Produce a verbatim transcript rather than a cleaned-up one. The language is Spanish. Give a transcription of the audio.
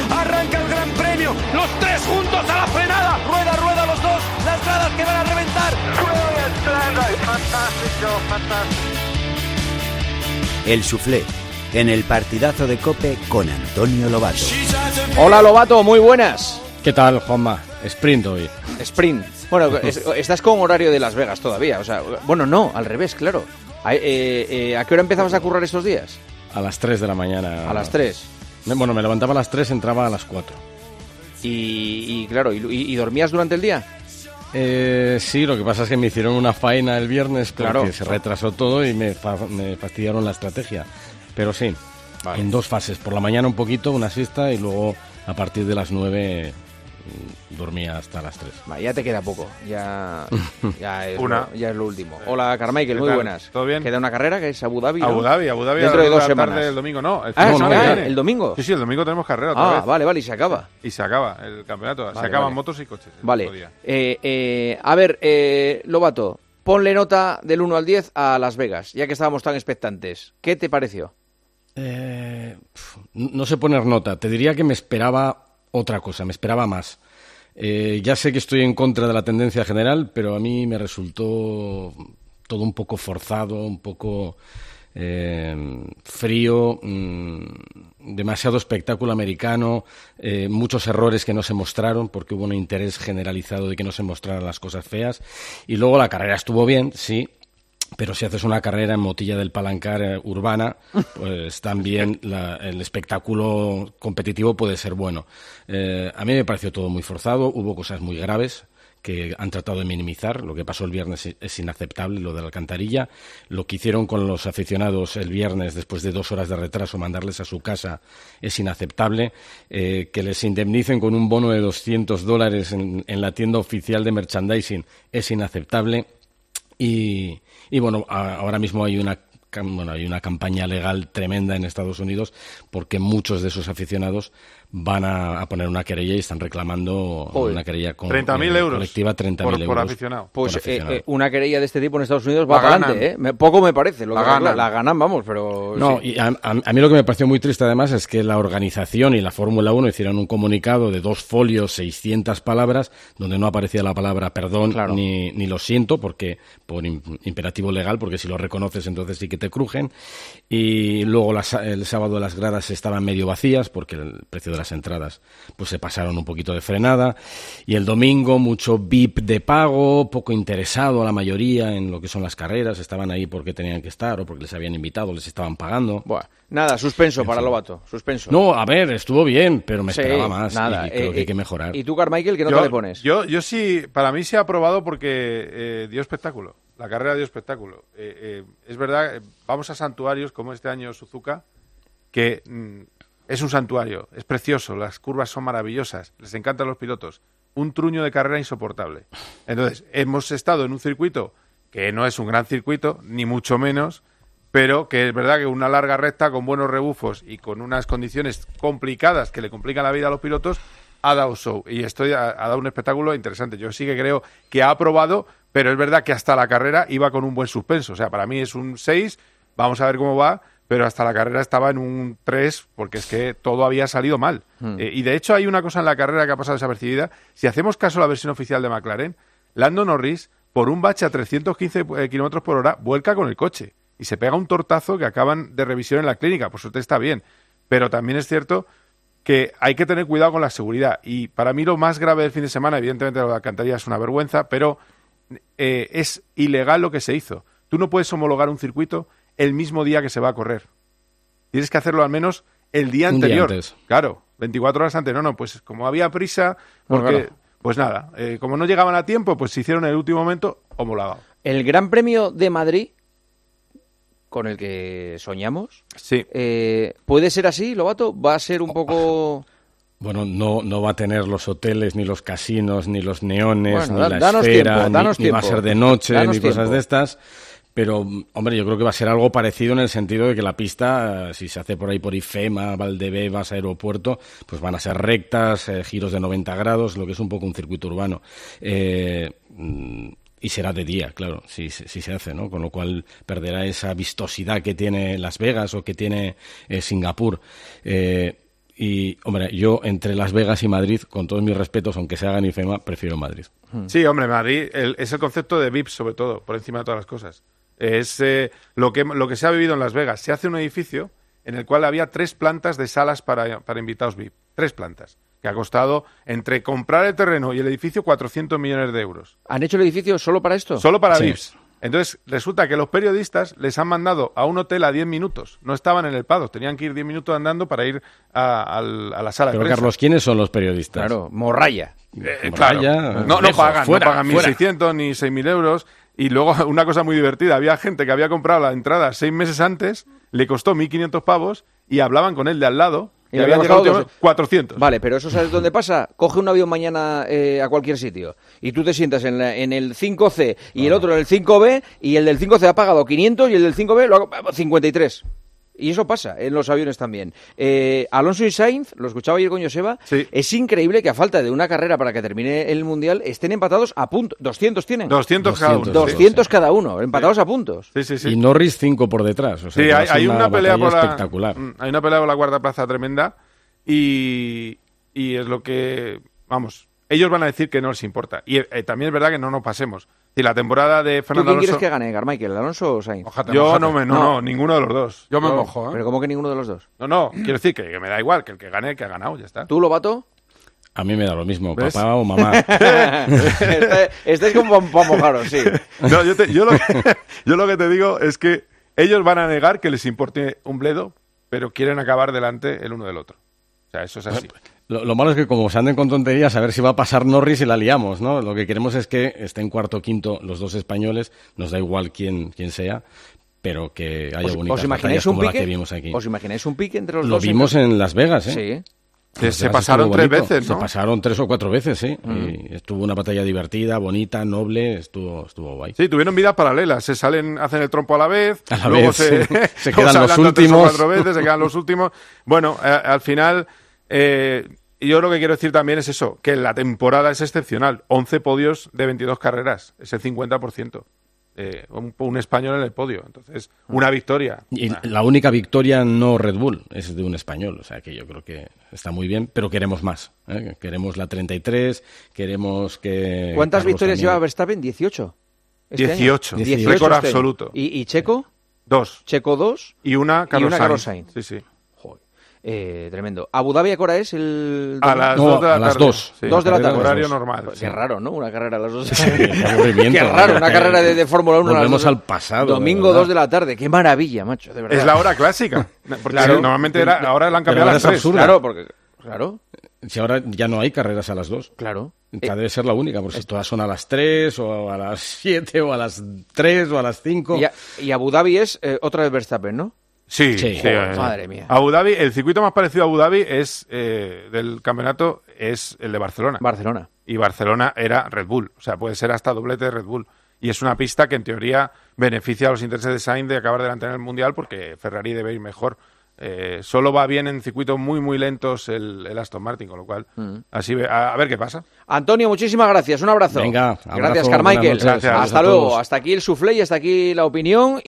arranca el Gran Premio, los tres juntos a la frenada, rueda, rueda los dos, las gradas que van a reventar. Fantástico, fantástico. El Soufflé, en el partidazo de COPE con Antonio Lobato. Hola Lobato, muy buenas. ¿Qué tal, Juanma? Sprint hoy. Sprint. Bueno, es, estás con horario de Las Vegas todavía, o sea, bueno, no, al revés, claro. ¿A, eh, eh, ¿a qué hora empezabas a currar estos días? A las tres de la mañana. A las tres. Bueno, me levantaba a las tres, entraba a las cuatro. Y, y claro, ¿y, y dormías durante el día? Eh, sí, lo que pasa es que me hicieron una faena el viernes porque claro. se retrasó todo y me, fa me fastidiaron la estrategia. Pero sí, vale. En dos fases. Por la mañana un poquito, una siesta, y luego a partir de las nueve dormía hasta las tres. Vale, ya te queda poco. Ya, ya, es, una. Lo, ya es lo último. Hola, Carmichael, muy buenas. ¿Todo bien? Queda una carrera que es Abu Dhabi, ¿no? Abu Dhabi, Abu Dhabi. Dentro de dos semanas. Tarde, el domingo, no. El ah, no, no, no, ah, viene. ¿el domingo? Sí, sí, el domingo tenemos carrera otra Ah, vez. vale, vale, y se acaba. Y se acaba el campeonato. Vale, se acaban vale. motos y coches. Vale. Eh, eh, a ver, eh, Lobato, ponle nota del uno al diez a Las Vegas, ya que estábamos tan expectantes. ¿Qué te pareció? Eh, no sé poner nota. Te diría que me esperaba otra cosa, me esperaba más. Eh, ya sé que estoy en contra de la tendencia general, pero a mí me resultó todo un poco forzado, un poco eh, frío, mmm, demasiado espectáculo americano, eh, muchos errores que no se mostraron porque hubo un interés generalizado de que no se mostraran las cosas feas. Y luego la carrera estuvo bien, sí. Pero si haces una carrera en Motilla del Palancar eh, urbana, pues también la, el espectáculo competitivo puede ser bueno. Eh, a mí me pareció todo muy forzado, hubo cosas muy graves que han tratado de minimizar. Lo que pasó el viernes es inaceptable, lo de la alcantarilla. Lo que hicieron con los aficionados el viernes, después de dos horas de retraso, mandarles a su casa, es inaceptable. Eh, que les indemnicen con un bono de doscientos dólares en, en la tienda oficial de merchandising es inaceptable. Y, y bueno, a, ahora mismo hay una, bueno, hay una campaña legal tremenda en Estados Unidos porque muchos de esos aficionados van a, a poner una querella y están reclamando Joder. una querella con, treinta mil eh, euros colectiva, treinta mil euros. Por aficionado. Pues por aficionado. Eh, eh, una querella de este tipo en Estados Unidos va La para ganan. adelante, ¿eh? Me, poco me parece. Lo La que, ganan. La ganan, vamos, pero... No, sí. y a, a, a mí lo que me pareció muy triste además es que la organización y la Fórmula uno hicieron un comunicado de dos folios, seiscientas palabras, donde no aparecía la palabra perdón Claro. ni, ni lo siento, porque por imperativo legal, porque si lo reconoces entonces sí que te crujen. Y luego las, el sábado las gradas estaban medio vacías porque el precio de las entradas pues se pasaron un poquito de frenada. Y el domingo mucho V I P de pago, poco interesado a la mayoría en lo que son las carreras, estaban ahí porque tenían que estar o porque les habían invitado, les estaban pagando. Buah, nada, suspenso En para fin. Lobato, suspenso. No, a ver, estuvo bien, pero me Sí, esperaba más nada. y creo Eh, que hay que mejorar. ¿Y tú, Carmichael, qué nota Yo, le pones? yo, yo sí, para mí se ha aprobado porque eh, dio espectáculo. La carrera dio espectáculo. Eh, eh, es verdad, eh, vamos a santuarios como este año Suzuka, que mm, es un santuario, es precioso, las curvas son maravillosas, les encantan los pilotos. Un truño de carrera insoportable. Entonces, hemos estado en un circuito que no es un gran circuito, ni mucho menos, pero que es verdad que una larga recta con buenos rebufos y con unas condiciones complicadas que le complican la vida a los pilotos, ha dado show. Y esto ha, ha dado un espectáculo interesante. Yo sí que creo que ha aprobado, pero es verdad que hasta la carrera iba con un buen suspenso. O sea, para mí es un seis, vamos a ver cómo va, pero hasta la carrera estaba en un tres, porque es que todo había salido mal. Hmm. Eh, y de hecho hay una cosa en la carrera que ha pasado desapercibida. Si hacemos caso a la versión oficial de McLaren, Lando Norris, por un bache a trescientos quince eh, kilómetros por hora, vuelca con el coche y se pega un tortazo que acaban de revisión en la clínica. Por suerte está bien, pero también es cierto que hay que tener cuidado con la seguridad. Y para mí lo más grave del fin de semana, evidentemente lo de la alcantarilla es una vergüenza, pero eh, es ilegal lo que se hizo. Tú no puedes homologar un circuito el mismo día que se va a correr. Tienes que hacerlo al menos el día Un anterior. día antes. Claro, veinticuatro horas antes. No, no, pues como había prisa, porque, Bueno, claro. pues nada, eh, como no llegaban a tiempo, pues se hicieron en el último momento homologado. El Gran Premio de Madrid, con el que soñamos, Sí. eh, ¿puede ser así, Lobato? ¿Va a ser un poco...? Bueno, no, no va a tener los hoteles, ni los casinos, ni los neones, Bueno, ni da- la danos esfera, tiempo, ni, danos ni va a tiempo. ser de noche, Danos ni cosas tiempo. de estas. Pero, hombre, yo creo que va a ser algo parecido en el sentido de que la pista, eh, si se hace por ahí por IFEMA, Valdebebas, Aeropuerto, pues van a ser rectas, eh, giros de noventa grados, lo que es un poco un circuito urbano. Eh, mm, y será de día, claro, si, si se hace, ¿no? Con lo cual perderá esa vistosidad que tiene Las Vegas o que tiene eh, Singapur. Eh, Y, hombre, yo entre Las Vegas y Madrid, con todos mis respetos, aunque se hagan IFEMA, prefiero Madrid. Sí, hombre, Madrid el, es el concepto de V I P, sobre todo, por encima de todas las cosas. Es eh, lo, que, lo que se ha vivido en Las Vegas. Se hace un edificio en el cual había tres plantas de salas para, para invitados V I P. Tres plantas. Que ha costado, entre comprar el terreno y el edificio, cuatrocientos millones de euros. ¿Han hecho el edificio solo para esto? Solo para Sí. V I Ps. Entonces, resulta que los periodistas les han mandado a un hotel a diez minutos. No estaban en el paddock, tenían que ir diez minutos andando para ir a, a, a la sala Pero, de prensa. Carlos, ¿quiénes son los periodistas? Claro, morralla. Eh, Moralla, claro. No, no lejos, pagan, fuera, no pagan fuera. mil seiscientos ni seis mil euros. Y luego, una cosa muy divertida, había gente que había comprado la entrada seis meses antes, le costó mil quinientos pavos y hablaban con él de al lado Y y, le habían había llegado costado últimamente cuatrocientos. Vale, pero eso ¿sabes dónde pasa? Coge un avión mañana eh, a cualquier sitio y tú te sientas en, la- en el cinco C y el otro en el cinco B y el del cinco C ha pagado quinientos y el del cinco B lo ha cincuenta y tres. Y eso pasa en los aviones también. Eh, Alonso y Sainz, lo escuchaba ayer con Joseba, Sí. es increíble que a falta de una carrera para que termine el Mundial estén empatados a puntos. doscientos tienen. doscientos cada uno. doscientos. doscientos cada uno, empatados a puntos. Sí, sí, sí. Y Norris cinco por detrás. O sea, Sí, que va a hay, ser hay una, pelea batalla por la, espectacular. Mm, hay una pelea por la cuarta plaza tremenda y, y es lo que, vamos, ellos van a decir que no les importa. Y eh, también es verdad que no nos pasemos. Si la temporada de ¿Tú Fernando quién quieres Alonso... que gane, Carmichael, Alonso o Sainz? Mójate, Yo mójate. no, me, no, No. no, ninguno de los dos. Yo me No, mojo, ¿eh? Pero ¿cómo que ninguno de los dos? No, no, quiero decir que, que me da igual, que el que gane, que ha ganado, ya está. ¿Tú, Lobato? A mí me da lo mismo, ¿Ves? papá o mamá. Está- Estáis como para mojaros, sí. No, yo, te- yo, lo que, yo lo que te digo es que ellos van a negar que les importe un bledo, pero quieren acabar delante el uno del otro. O sea, eso es así. Lo, lo malo es que como se anden con tonterías, a ver si va a pasar Norris y la liamos, ¿no? Lo que queremos es que estén cuarto o quinto los dos españoles, nos da igual quién, quién sea, pero que haya ¿Os, bonitas os imagináis batallas un como la pique? que vimos aquí. ¿Os imagináis un pique entre los Lo dos? vimos en Las Vegas, ¿eh? Sí. Se, Las se Vegas pasaron estuvo tres bonito. veces, ¿no? Se pasaron tres o cuatro veces, sí. Y estuvo una batalla divertida, bonita, noble, estuvo, estuvo guay. Sí, tuvieron vidas paralelas. Se salen, hacen el trompo a la vez, A la luego vez, se, sí. Se luego quedan los adelantan tres o últimos. cuatro veces, se quedan los últimos. Bueno, eh, al final, eh, yo lo que quiero decir también es eso, que la temporada es excepcional. once podios de veintidós carreras, es el cincuenta por ciento. Eh, un, un español en el podio. Entonces, una victoria. Y la única victoria no Red Bull, es de un español, o sea que yo creo que está muy bien, pero queremos más. ¿eh? Queremos la treinta y tres, queremos que... ¿Cuántas Carlos victorias también- lleva Verstappen? dieciocho. Este año. dieciocho. dieciocho Récord este año. absoluto. ¿Y, y Checo? Dos. Checo dos. Y una Carlos una Carlos Sainz. Sainz. Sí, sí. Joder. Eh, tremendo. ¿Abu Dhabi a qué hora es? El... A las No, dos de la a las tarde. dos. Sí. Dos de la tarde. Horario Dos. normal. Qué sí. raro, ¿no? Una carrera a las dos. Qué aburrimiento. Qué raro, una carrera de, de Fórmula uno a las Volvemos dos. al pasado. Domingo de verdad. dos de la tarde. Qué maravilla, macho, de verdad. Es la hora clásica. Porque Claro. normalmente era, ahora la han cambiado Pero a las ahora tres. es absurdo. Claro, porque... Claro, Si ahora ya no hay carreras a las dos. claro. Esta debe ser la única, porque todas son a las tres, o a las siete, o a las tres, o a las cinco. Y, a- y Abu Dhabi es eh, otra vez Verstappen, ¿no? Sí, Sí. sí, Joder, eh. madre mía. Abu Dhabi, el circuito más parecido a Abu Dhabi es eh, del campeonato es el de Barcelona. Barcelona. y Barcelona era Red Bull. O sea, puede ser hasta doblete de Red Bull. Y es una pista que en teoría beneficia a los intereses de Sainz de acabar delante en el Mundial porque Ferrari debe ir mejor. Eh, solo va bien en circuitos muy, muy lentos el, el Aston Martin, con lo cual, Mm. así ve- a, a ver qué pasa. Antonio, muchísimas gracias. Un abrazo. Venga, abrazo, Gracias, buenas Carmichael. noches, Gracias. Hasta a luego. todos. Hasta aquí el soufflé y hasta aquí la opinión.